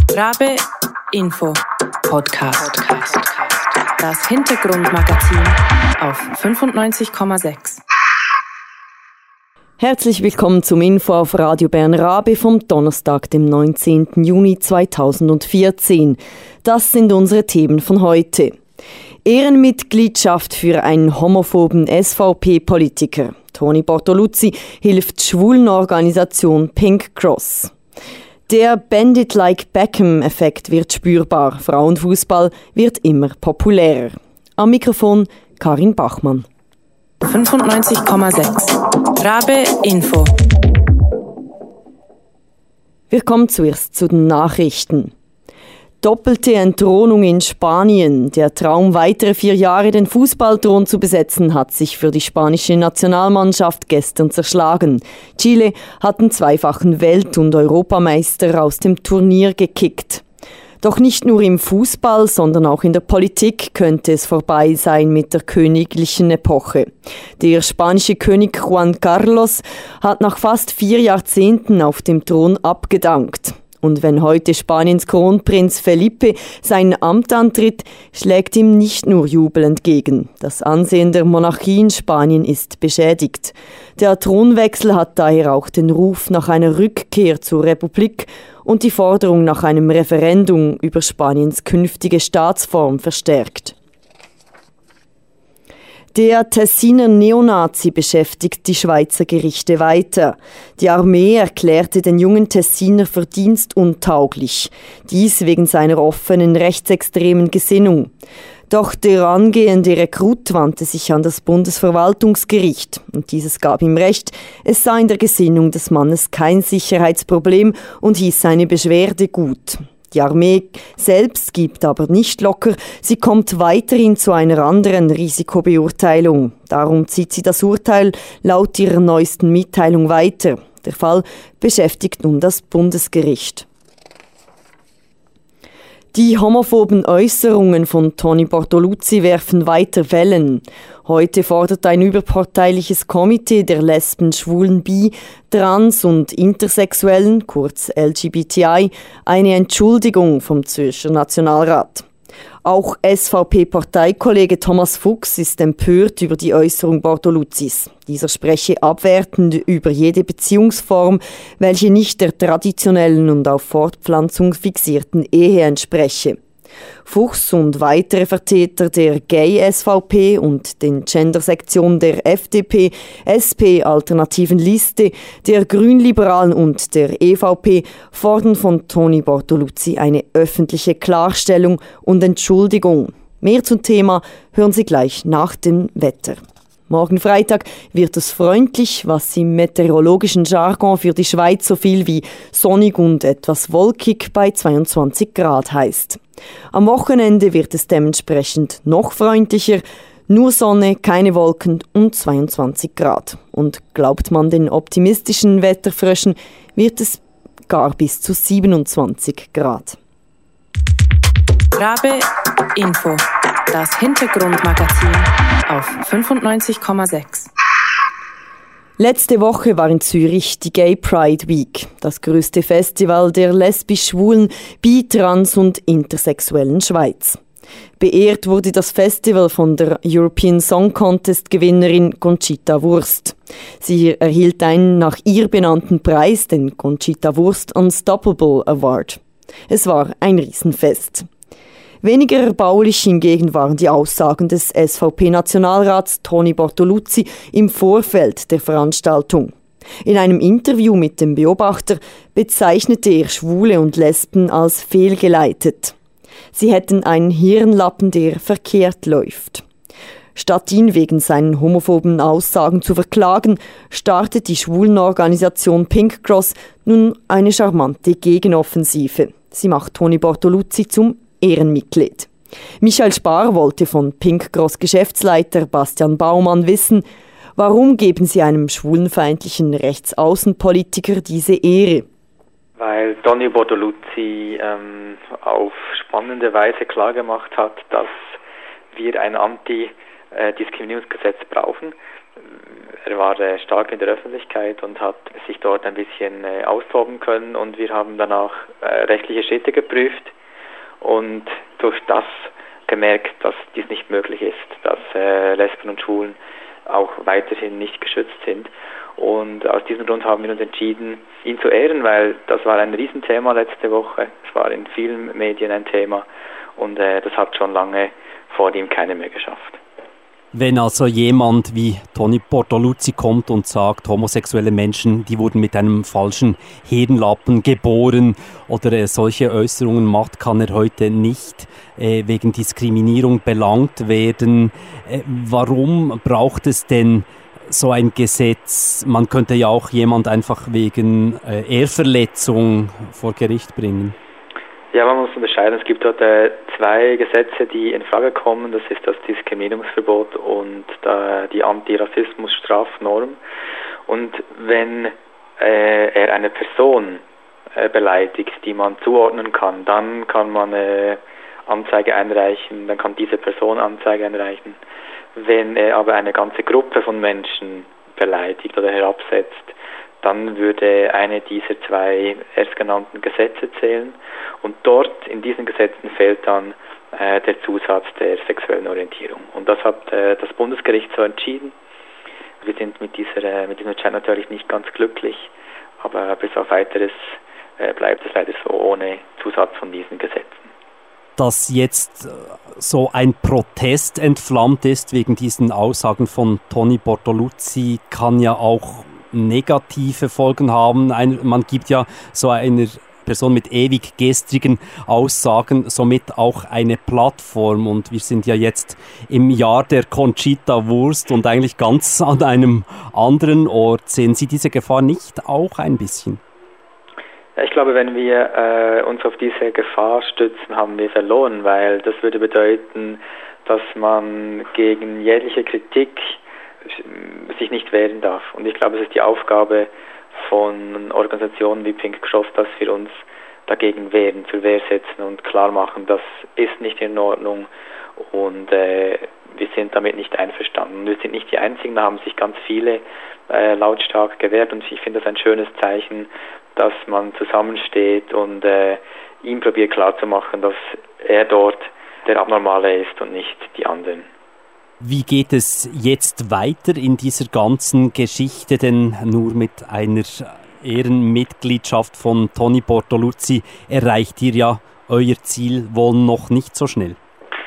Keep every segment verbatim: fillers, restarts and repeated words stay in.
Rabe Info Podcast. Das Hintergrundmagazin auf fünfundneunzig Komma sechs. Herzlich willkommen zum Info auf Radio Bern Rabe vom Donnerstag, dem neunzehnten Juni zweitausendvierzehn. Das sind unsere Themen von heute. Ehrenmitgliedschaft für einen homophoben S V P-Politiker. Toni Bortoluzzi hilft Schwulenorganisation Pink Cross. Der Bandit-like-Beckham-Effekt wird spürbar. Frauenfußball wird immer populärer. Am Mikrofon Karin Bachmann. fünfundneunzig Komma sechs. Rabe Info. Wir kommen zuerst zu den Nachrichten. Doppelte Entthronung in Spanien. Der Traum, weitere vier Jahre den Fußballthron zu besetzen, hat sich für die spanische Nationalmannschaft gestern zerschlagen. Chile hat den zweifachen Welt- und Europameister aus dem Turnier gekickt. Doch nicht nur im Fußball, sondern auch in der Politik könnte es vorbei sein mit der königlichen Epoche. Der spanische König Juan Carlos hat nach fast vier Jahrzehnten auf dem Thron abgedankt. Und wenn heute Spaniens Kronprinz Felipe sein Amt antritt, schlägt ihm nicht nur Jubel entgegen. Das Ansehen der Monarchie in Spanien ist beschädigt. Der Thronwechsel hat daher auch den Ruf nach einer Rückkehr zur Republik und die Forderung nach einem Referendum über Spaniens künftige Staatsform verstärkt. Der Tessiner Neonazi beschäftigt die Schweizer Gerichte weiter. Die Armee erklärte den jungen Tessiner verdienstuntauglich. Dies wegen seiner offenen rechtsextremen Gesinnung. Doch der angehende Rekrut wandte sich an das Bundesverwaltungsgericht und dieses gab ihm Recht, es sei in der Gesinnung des Mannes kein Sicherheitsproblem und hieß seine Beschwerde gut. Die Armee selbst gibt aber nicht locker, sie kommt weiterhin zu einer anderen Risikobeurteilung. Darum zieht sie das Urteil laut ihrer neuesten Mitteilung weiter. Der Fall beschäftigt nun das Bundesgericht. Die homophoben Äußerungen von Toni Bortoluzzi werfen weiter Wellen. Heute fordert ein überparteiliches Komitee der Lesben, Schwulen, Bi, Trans- und Intersexuellen, kurz L G B T I, eine Entschuldigung vom Zürcher Nationalrat. Auch S V P-Parteikollege Thomas Fuchs ist empört über die Äußerung Bortoluzzis. Dieser spreche abwertend über jede Beziehungsform, welche nicht der traditionellen und auf Fortpflanzung fixierten Ehe entspreche. Fuchs und weitere Vertreter der Gay-S V P und den Gender-Sektionen der F D P, S P-Alternativen Liste, der Grünliberalen und der E V P fordern von Toni Bortoluzzi eine öffentliche Klarstellung und Entschuldigung. Mehr zum Thema hören Sie gleich nach dem Wetter. Morgen Freitag wird es freundlich, was im meteorologischen Jargon für die Schweiz so viel wie sonnig und etwas wolkig bei zweiundzwanzig Grad heißt. Am Wochenende wird es dementsprechend noch freundlicher, nur Sonne, keine Wolken und zweiundzwanzig Grad. Und glaubt man den optimistischen Wetterfröschen, wird es gar bis zu siebenundzwanzig Grad. Rabe Info. Das Hintergrundmagazin auf fünfundneunzig Komma sechs. Letzte Woche war in Zürich die Gay Pride Week, das größte Festival der lesbisch-schwulen, bi-, trans- und intersexuellen Schweiz. Beehrt wurde das Festival von der European Song Contest Gewinnerin Conchita Wurst. Sie erhielt einen nach ihr benannten Preis, den Conchita Wurst Unstoppable Award. Es war ein Riesenfest. Weniger erbaulich hingegen waren die Aussagen des S V P-Nationalrats Toni Bortoluzzi im Vorfeld der Veranstaltung. In einem Interview mit dem Beobachter bezeichnete er Schwule und Lesben als fehlgeleitet. Sie hätten einen Hirnlappen, der verkehrt läuft. Statt ihn wegen seinen homophoben Aussagen zu verklagen, startet die Schwulenorganisation Pink Cross nun eine charmante Gegenoffensive. Sie macht Toni Bortoluzzi zum Ehrenmitglied. Michael Spar wollte von Pink Cross Geschäftsleiter Bastian Baumann wissen, warum geben Sie einem schwulenfeindlichen Rechtsaußenpolitiker diese Ehre? Weil Toni Bortoluzzi ähm, auf spannende Weise klargemacht hat, dass wir ein Anti-Diskriminierungsgesetz brauchen. er war äh, stark in der Öffentlichkeit und hat sich dort ein bisschen äh, austoben können, und wir haben danach äh, rechtliche Schritte geprüft und durch das gemerkt, dass dies nicht möglich ist, dass äh, Lesben und Schwulen auch weiterhin nicht geschützt sind. Und aus diesem Grund haben wir uns entschieden, ihn zu ehren, weil das war ein Riesenthema letzte Woche. Es war in vielen Medien ein Thema, und äh, das hat schon lange vor ihm keiner mehr geschafft. Wenn also jemand wie Tony Bortoluzzi kommt und sagt, homosexuelle Menschen, die wurden mit einem falschen Hirnlappen geboren oder äh, solche Äußerungen macht, kann er heute nicht äh, wegen Diskriminierung belangt werden. Äh, warum braucht es denn so ein Gesetz? Man könnte ja auch jemand einfach wegen äh, Ehrverletzung vor Gericht bringen. Ja, man muss unterscheiden. Es gibt dort äh, zwei Gesetze, die in Frage kommen. Das ist das Diskriminierungsverbot und äh, die Antirassismus-Strafnorm. Und wenn äh, er eine Person äh, beleidigt, die man zuordnen kann, dann kann man äh, Anzeige einreichen, dann kann diese Person Anzeige einreichen. Wenn er aber eine ganze Gruppe von Menschen beleidigt oder herabsetzt, dann würde eine dieser zwei erstgenannten Gesetze zählen, und dort in diesen Gesetzen fehlt dann äh, der Zusatz der sexuellen Orientierung. Und das hat äh, das Bundesgericht so entschieden. Wir sind mit dieser äh, mit diesem Entscheid natürlich nicht ganz glücklich, aber bis auf weiteres äh, bleibt es leider so ohne Zusatz von diesen Gesetzen. Dass jetzt so ein Protest entflammt ist wegen diesen Aussagen von Tony Bortoluzzi, kann ja auch negative Folgen haben. Ein, man gibt ja so einer Person mit ewig gestrigen Aussagen somit auch eine Plattform, und wir sind ja jetzt im Jahr der Conchita-Wurst und eigentlich ganz an einem anderen Ort. Sehen Sie diese Gefahr nicht auch ein bisschen? Ich glaube, wenn wir äh, uns auf diese Gefahr stützen, haben wir verloren, weil das würde bedeuten, dass man gegen jegliche Kritik sich nicht wehren darf. Und ich glaube, es ist die Aufgabe von Organisationen wie Pink Cross, dass wir uns dagegen wehren, zur Wehr setzen und klar machen, das ist nicht in Ordnung, und äh, wir sind damit nicht einverstanden. Wir sind nicht die Einzigen, da haben sich ganz viele äh, lautstark gewehrt, und ich finde das ein schönes Zeichen, dass man zusammensteht und äh, ihm probiert klarzumachen, dass er dort der Abnormale ist und nicht die anderen. Wie geht es jetzt weiter in dieser ganzen Geschichte? Denn nur mit einer Ehrenmitgliedschaft von Tony Bortoluzzi erreicht ihr ja euer Ziel wohl noch nicht so schnell.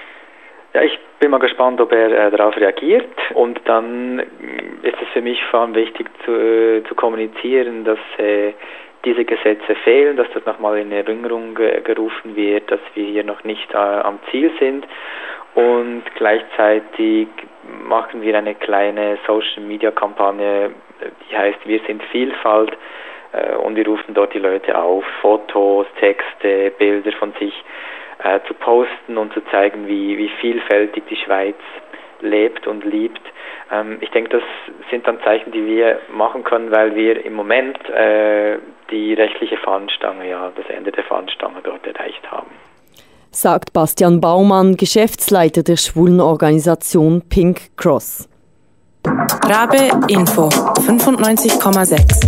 Ja, ich bin mal gespannt, ob er äh, darauf reagiert. Und dann ist es für mich vor allem wichtig zu, äh, zu kommunizieren, dass äh, diese Gesetze fehlen, dass das nochmal in Erinnerung ge- gerufen wird, dass wir hier noch nicht äh, am Ziel sind. Und gleichzeitig machen wir eine kleine Social-Media-Kampagne, die heißt Wir sind Vielfalt, äh, und wir rufen dort die Leute auf, Fotos, Texte, Bilder von sich äh, zu posten und zu zeigen, wie, wie vielfältig die Schweiz lebt und liebt. Ähm, ich denke, das sind dann Zeichen, die wir machen können, weil wir im Moment äh, die rechtliche Fahnenstange, ja, das Ende der Fahnenstange dort erreicht haben. Sagt Bastian Baumann, Geschäftsleiter der Schwulenorganisation Pink Cross. Rabe Info fünfundneunzig Komma sechs.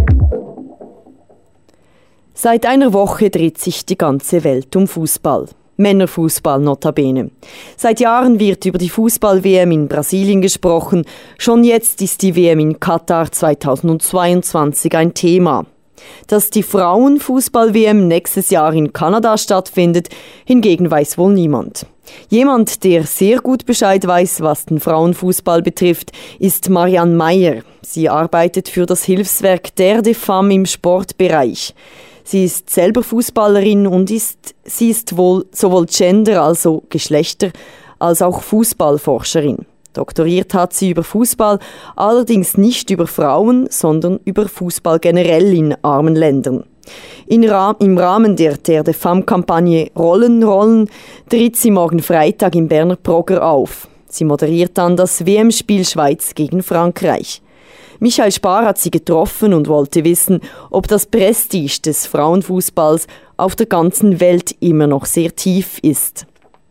Seit einer Woche dreht sich die ganze Welt um Fußball. Männerfußball notabene. Seit Jahren wird über die Fußball-W M in Brasilien gesprochen. Schon jetzt ist die W M in Katar zweitausendzweiundzwanzig ein Thema. Dass die Frauenfußball-W M nächstes Jahr in Kanada stattfindet, hingegen weiß wohl niemand. Jemand, der sehr gut Bescheid weiß, was den Frauenfußball betrifft, ist Marianne Meyer. Sie arbeitet für das Hilfswerk Terre des Femmes im Sportbereich. Sie ist selber Fußballerin und ist, sie ist wohl sowohl Gender, also Geschlechter, als auch Fußballforscherin. Doktoriert hat sie über Fußball, allerdings nicht über Frauen, sondern über Fußball generell in armen Ländern. In Ra- Im Rahmen der Terre des Femmes-Kampagne Rollen, Rollen tritt sie morgen Freitag im Berner Progr auf. Sie moderiert dann das W M-Spiel Schweiz gegen Frankreich. Michael Spar hat sie getroffen und wollte wissen, ob das Prestige des Frauenfußballs auf der ganzen Welt immer noch sehr tief ist.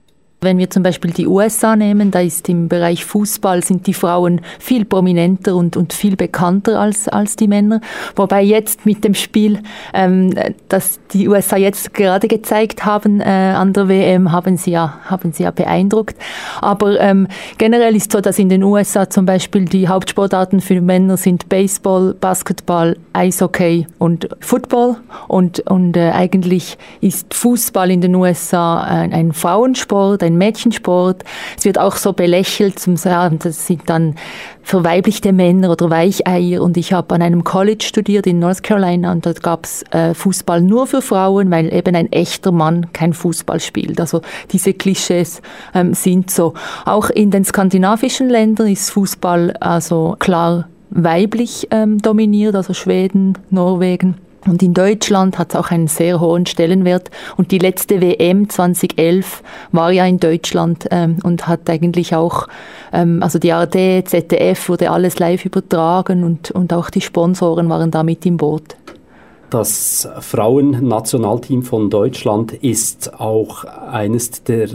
Wenn wir zum Beispiel die U S A nehmen, da ist im Bereich Fußball sind die Frauen viel prominenter und, und viel bekannter als, als die Männer. Wobei jetzt mit dem Spiel, ähm, das die U S A jetzt gerade gezeigt haben äh, an der W M, haben sie ja, haben sie ja beeindruckt. Aber ähm, generell ist so, dass in den U S A zum Beispiel die Hauptsportarten für Männer sind Baseball, Basketball, Eishockey und Football. Und, und äh, eigentlich ist Fußball in den U S A ein, ein Frauensport, ein Mädchensport. Es wird auch so belächelt, zum sagen, das sind dann verweiblichte Männer oder Weicheier. Und ich habe an einem College studiert in North Carolina und dort gab es äh, Fußball nur für Frauen, weil eben ein echter Mann kein Fußball spielt. Also diese Klischees ähm, sind so. Auch in den skandinavischen Ländern ist Fußball also klar weiblich ähm, dominiert, also Schweden, Norwegen. Und in Deutschland hat es auch einen sehr hohen Stellenwert. Und die letzte W M zwanzig elf war ja in Deutschland ähm, und hat eigentlich auch, ähm, also die A R D, Z D F wurde alles live übertragen und, und auch die Sponsoren waren da mit im Boot. Das Frauennationalteam von Deutschland ist auch eines der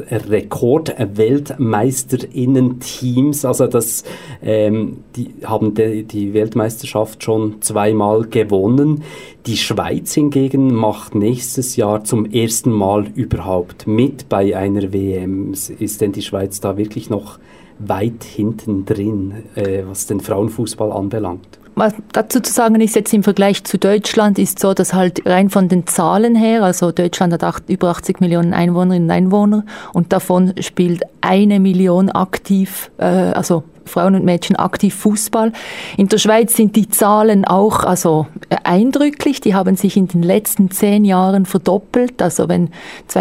Rekord-Weltmeisterinnen-Teams. Also das, ähm, die haben de, die Weltmeisterschaft schon zweimal gewonnen. Die Schweiz hingegen macht nächstes Jahr zum ersten Mal überhaupt mit bei einer W M. Ist denn die Schweiz da wirklich noch weit hinten drin, äh, was den Frauenfußball anbelangt? Was dazu zu sagen ist jetzt im Vergleich zu Deutschland ist so, dass halt rein von den Zahlen her, also Deutschland hat acht, über achtzig Millionen Einwohnerinnen und Einwohner und davon spielt eine Million aktiv, äh, also Frauen und Mädchen aktiv Fußball. In der Schweiz sind die Zahlen auch also eindrücklich. Die haben sich in den letzten zehn Jahren verdoppelt. Also wenn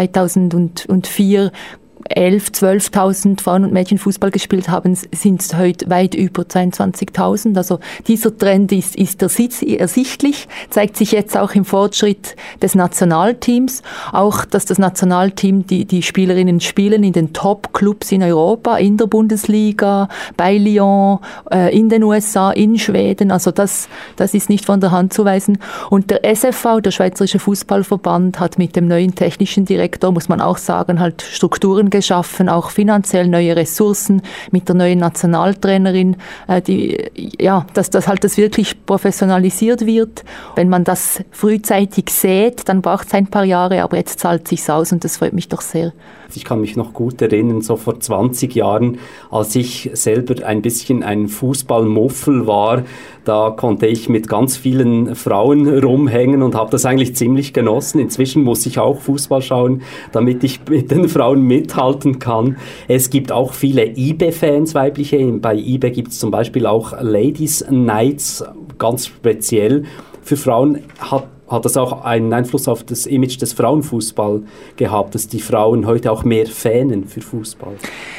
zweitausendvier elf, zwölftausend Frauen und Mädchen Fußball gespielt haben, sind es heute weit über zweiundzwanzigtausend. Also dieser Trend ist, ist ersichtlich, zeigt sich jetzt auch im Fortschritt des Nationalteams. Auch, dass das Nationalteam, die, die Spielerinnen spielen in den Top-Clubs in Europa, in der Bundesliga, bei Lyon, äh, in den U S A, in Schweden. Also das, das ist nicht von der Hand zu weisen. Und der S F V, der Schweizerische Fußballverband, hat mit dem neuen technischen Direktor, muss man auch sagen, halt Strukturen geschaffen, auch finanziell neue Ressourcen mit der neuen Nationaltrainerin, äh, die, ja, dass das halt das wirklich professionalisiert wird. Wenn man das frühzeitig sät, dann braucht es ein paar Jahre, aber jetzt zahlt es sich aus und das freut mich doch sehr. Ich kann mich noch gut erinnern, so vor zwanzig Jahren, als ich selber ein bisschen ein Fußballmuffel war, da konnte ich mit ganz vielen Frauen rumhängen und habe das eigentlich ziemlich genossen. Inzwischen muss ich auch Fußball schauen, damit ich mit den Frauen mithalten kann. Es gibt auch viele I B E-Fans, weibliche. Bei I B E gibt es zum Beispiel auch Ladies Nights, ganz speziell für Frauen. Hat Hat das auch einen Einfluss auf das Image des Frauenfußball gehabt, dass die Frauen heute auch mehr fähnen für Fußball?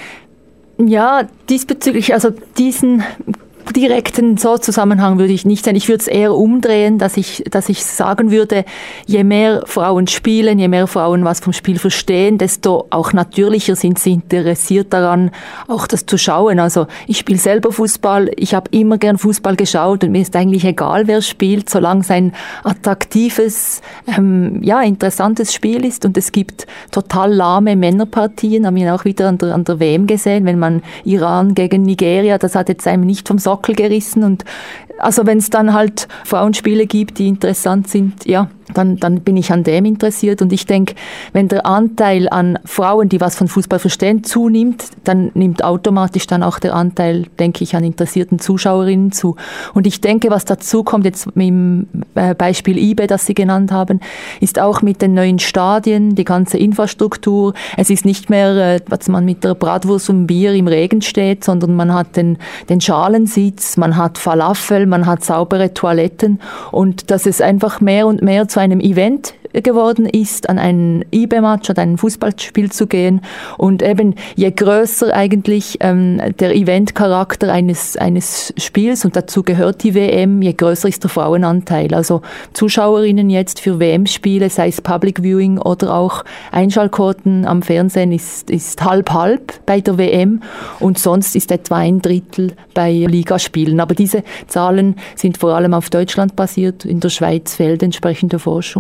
Ja, diesbezüglich, also diesen direkten so Zusammenhang würde ich nicht sehen. Ich würde es eher umdrehen, dass ich, dass ich sagen würde, je mehr Frauen spielen, je mehr Frauen was vom Spiel verstehen, desto auch natürlicher sind sie interessiert daran, auch das zu schauen. Also ich spiele selber Fußball, ich habe immer gern Fußball geschaut und mir ist eigentlich egal, wer spielt, solange es ein attraktives, ähm, ja, interessantes Spiel ist. Und es gibt total lahme Männerpartien, haben wir auch wieder an der, an der W M gesehen, wenn man Iran gegen Nigeria, das hat jetzt einem nicht vom Sockel gerissen und also wenn es dann halt Frauenspiele gibt, die interessant sind, ja, dann, dann bin ich an dem interessiert. Und ich denke, wenn der Anteil an Frauen, die was von Fußball verstehen, zunimmt, dann nimmt automatisch dann auch der Anteil, denke ich, an interessierten Zuschauerinnen zu. Und ich denke, was dazu kommt, jetzt mit dem Beispiel I B E, das Sie genannt haben, ist auch mit den neuen Stadien, die ganze Infrastruktur. Es ist nicht mehr, was man mit der Bratwurst und Bier im Regen steht, sondern man hat den, den Schalensitz, man hat Falafel, man hat saubere Toiletten und dass es einfach mehr und mehr zu einem Event geworden ist, an einen I B E-Match oder ein Fußballspiel zu gehen und eben je größer eigentlich ähm, der Eventcharakter eines, eines Spiels und dazu gehört die W M, je größer ist der Frauenanteil. Also Zuschauerinnen jetzt für W M-Spiele, sei es Public Viewing oder auch Einschaltquoten am Fernsehen ist, ist halb-halb bei der W M und sonst ist etwa ein Drittel bei Ligaspielen. Aber diese Zahlen sind vor allem auf Deutschland basiert, in der Schweiz fehlt entsprechende Forschung.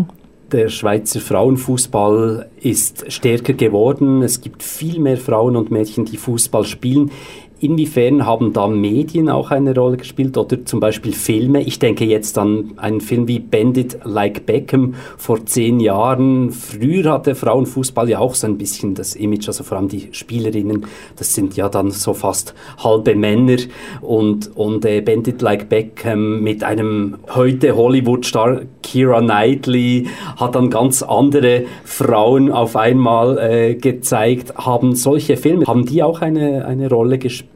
Der Schweizer Frauenfußball ist stärker geworden. Es gibt viel mehr Frauen und Mädchen, die Fußball spielen. Inwiefern haben da Medien auch eine Rolle gespielt oder zum Beispiel Filme? Ich denke jetzt an einen Film wie Bend It Like Beckham vor zehn Jahren. Früher hatte Frauenfußball ja auch so ein bisschen das Image, also vor allem die Spielerinnen, das sind ja dann so fast halbe Männer. Und, und äh, Bend It Like Beckham mit einem heute Hollywood-Star Keira Knightley hat dann ganz andere Frauen auf einmal äh, gezeigt. Haben solche Filme, haben die auch eine, eine Rolle gespielt?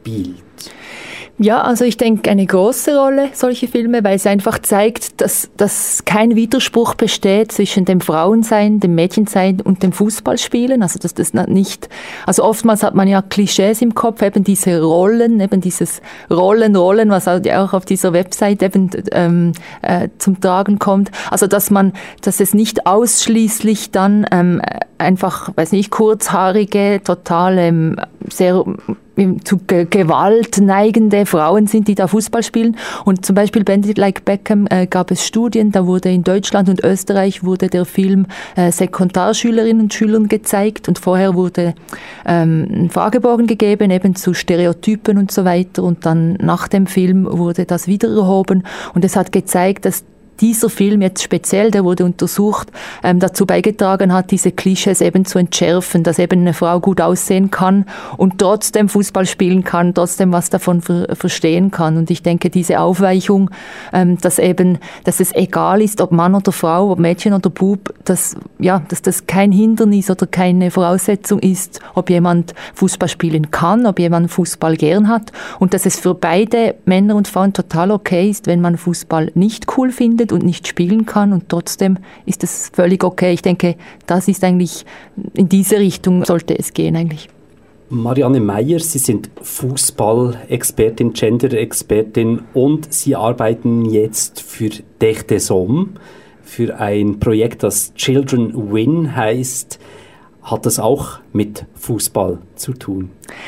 Ja, also ich denke, eine große Rolle, solche Filme, weil es einfach zeigt, dass, dass kein Widerspruch besteht zwischen dem Frauensein, dem Mädchensein und dem Fußballspielen. Also dass das nicht, also oftmals hat man ja Klischees im Kopf, eben diese Rollen, eben dieses Rollen, Rollen, was auch auf dieser Website eben ähm, äh, zum Tragen kommt. Also dass man, dass es nicht ausschließlich dann ähm, einfach, weiß nicht, kurzhaarige, total ähm, sehr zu Gewalt neigende Frauen sind, die da Fußball spielen. Und zum Beispiel Bend It Like Beckham äh, gab es Studien, da wurde in Deutschland und Österreich wurde der Film äh, Sekundarschülerinnen und Schülern gezeigt und vorher wurde ähm, ein Fragebogen gegeben, eben zu Stereotypen und so weiter und dann nach dem Film wurde das wieder erhoben und es hat gezeigt, dass dieser Film jetzt speziell, der wurde untersucht, ähm, dazu beigetragen hat, diese Klischees eben zu entschärfen, dass eben eine Frau gut aussehen kann und trotzdem Fußball spielen kann, trotzdem was davon ver- verstehen kann. Und ich denke, diese Aufweichung, ähm, dass eben, dass es egal ist, ob Mann oder Frau, ob Mädchen oder Bub, dass, ja, dass das kein Hindernis oder keine Voraussetzung ist, ob jemand Fußball spielen kann, ob jemand Fußball gern hat und dass es für beide Männer und Frauen total okay ist, wenn man Fußball nicht cool findet und nicht spielen kann und trotzdem ist es völlig okay. Ich denke, das ist eigentlich, in diese Richtung sollte es gehen eigentlich. Marianne Meier, Sie sind Fußball-Expertin, Gender-Expertin und Sie arbeiten jetzt für Dech des Hommes, für ein Projekt, das Children Win heißt. Hat das auch mit Fußball zu tun?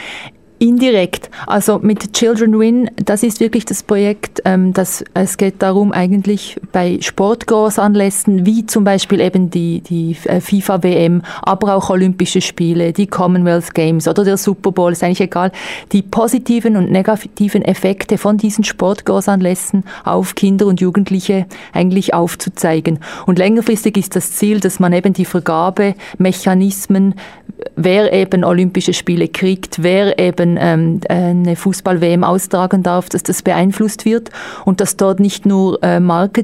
Indirekt, also mit Children Win, das ist wirklich das Projekt, ähm, das, es geht darum eigentlich bei Sportgroßanlässen, wie zum Beispiel eben die, die FIFA-W M, aber auch Olympische Spiele, die Commonwealth Games oder der Super Bowl, ist eigentlich egal, die positiven und negativen Effekte von diesen Sportgroßanlässen auf Kinder und Jugendliche eigentlich aufzuzeigen. Und längerfristig ist das Ziel, dass man eben die Vergabemechanismen, wer eben Olympische Spiele kriegt, wer eben ähm, eine Fußball-W M austragen darf, dass das beeinflusst wird und dass dort nicht nur äh,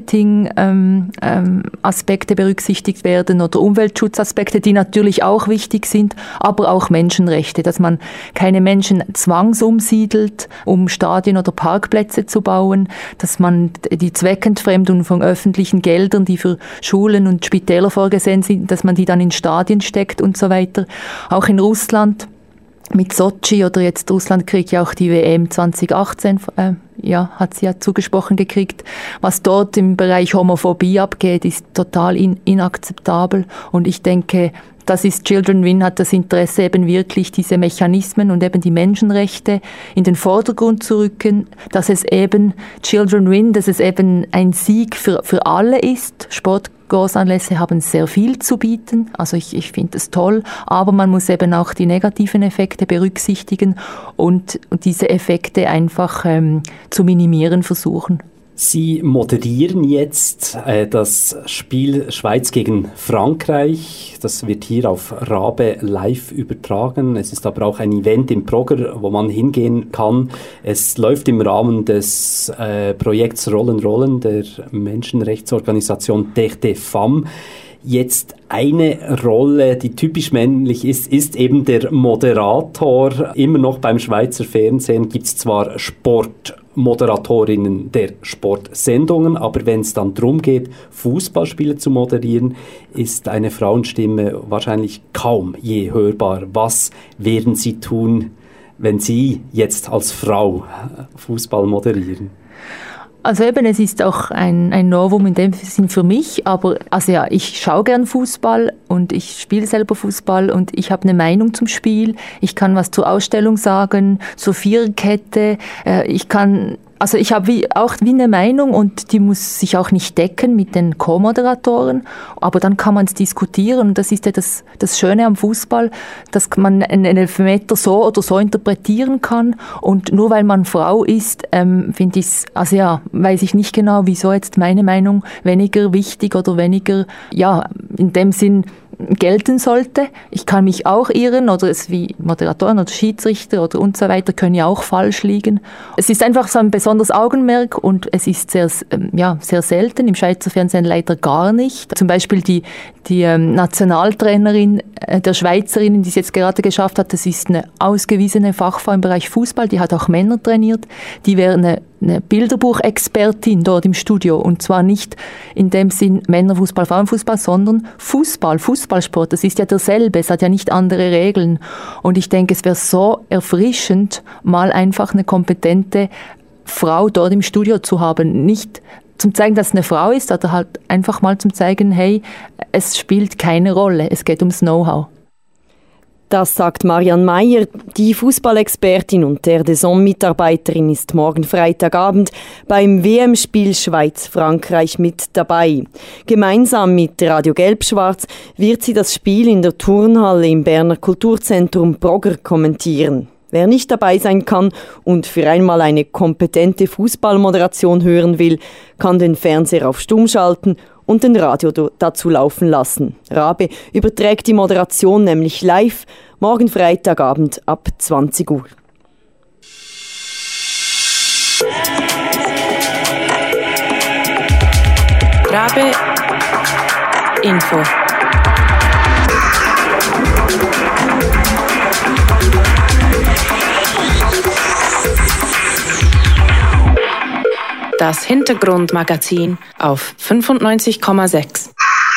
Marketing-Aspekte ähm, ähm, berücksichtigt werden oder Umweltschutzaspekte, die natürlich auch wichtig sind, aber auch Menschenrechte, dass man keine Menschen zwangsumsiedelt, um Stadien oder Parkplätze zu bauen, dass man die Zweckentfremdung von öffentlichen Geldern, die für Schulen und Spitäler vorgesehen sind, dass man die dann in Stadien steckt und so weiter. Auch in Russland mit Sochi oder jetzt Russland kriegt ja auch die W M zwanzig achtzehn, äh, ja, hat sie ja zugesprochen gekriegt. Was dort im Bereich Homophobie abgeht, ist total in, inakzeptabel und ich denke, das ist Children Win, hat das Interesse eben wirklich diese Mechanismen und eben die Menschenrechte in den Vordergrund zu rücken, dass es eben Children Win, dass es eben ein Sieg für, für alle ist. Sportgroßanlässe haben sehr viel zu bieten, also ich, ich finde das toll, aber man muss eben auch die negativen Effekte berücksichtigen und, und diese Effekte einfach ähm, zu minimieren versuchen. Sie moderieren jetzt äh, das Spiel Schweiz gegen Frankreich. Das wird hier auf Rabe live übertragen. Es ist aber auch ein Event im Progr, wo man hingehen kann. Es läuft im Rahmen des äh, Projekts Rollen Rollen der Menschenrechtsorganisation Dech des Femmes. Jetzt eine Rolle, die typisch männlich ist, ist eben der Moderator. Immer noch beim Schweizer Fernsehen gibt es zwar Sportmoderatorinnen der Sportsendungen, aber wenn es dann darum geht, Fußballspiele zu moderieren, ist eine Frauenstimme wahrscheinlich kaum je hörbar. Was werden Sie tun, wenn Sie jetzt als Frau Fußball moderieren? Also eben, es ist auch ein, ein Novum in dem Sinn für mich, aber also ja, ich schaue gern Fußball und ich spiele selber Fußball und ich habe eine Meinung zum Spiel. Ich kann was zur Ausstellung sagen, zur Viererkette. Äh, ich kann Also ich habe wie, auch wie eine Meinung und die muss sich auch nicht decken mit den Co-Moderatoren, aber dann kann man es diskutieren und das ist ja das, das Schöne am Fußball, dass man einen Elfmeter so oder so interpretieren kann und nur weil man Frau ist, ähm, finde ich es, also ja, weiß ich nicht genau, wieso jetzt meine Meinung weniger wichtig oder weniger, ja, in dem Sinn gelten sollte. Ich kann mich auch irren oder es wie Moderatoren oder Schiedsrichter oder und so weiter können ja auch falsch liegen. Es ist einfach so ein besonderes Augenmerk und es ist sehr, ja, sehr selten, im Schweizer Fernsehen leider gar nicht. Zum Beispiel die, die ähm, Nationaltrainerin äh, der Schweizerinnen, die es jetzt gerade geschafft hat, das ist eine ausgewiesene Fachfrau im Bereich Fußball, die hat auch Männer trainiert, die wäre eine eine Bilderbuchexpertin dort im Studio und zwar nicht in dem Sinn Männerfußball, Frauenfußball, sondern Fußball, Fußballsport, das ist ja derselbe, es hat ja nicht andere Regeln und ich denke, es wäre so erfrischend, mal einfach eine kompetente Frau dort im Studio zu haben, nicht zum zeigen, dass es eine Frau ist, oder halt einfach mal zum zeigen, hey, es spielt keine Rolle, es geht ums Know-how. Das sagt Marianne Meyer. Die Fußballexpertin und der D A Z N-Mitarbeiterin ist morgen Freitagabend beim W M-Spiel Schweiz-Frankreich mit dabei. Gemeinsam mit Radio Gelb-Schwarz wird sie das Spiel in der Turnhalle im Berner Kulturzentrum Brogger kommentieren. Wer nicht dabei sein kann und für einmal eine kompetente Fußballmoderation hören will, kann den Fernseher auf Stumm schalten und den Radio dazu laufen lassen. Rabe überträgt die Moderation nämlich live, morgen Freitagabend ab zwanzig Uhr. Rabe Info. Das Hintergrundmagazin auf fünfundneunzig Komma sechs.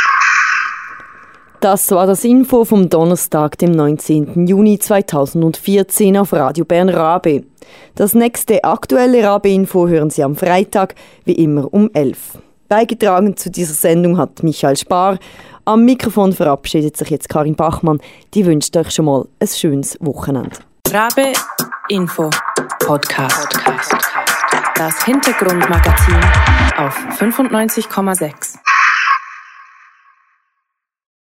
Das war das Info vom Donnerstag, dem neunzehnten Juni zweitausendvierzehn auf Radio Bern Rabe. Das nächste aktuelle Rabe-Info hören Sie am Freitag, wie immer um elf. Beigetragen zu dieser Sendung hat Michael Spar. Am Mikrofon verabschiedet sich jetzt Karin Bachmann. Die wünscht euch schon mal ein schönes Wochenende. Rabe Info Podcast. Das Hintergrundmagazin auf fünfundneunzig Komma sechs.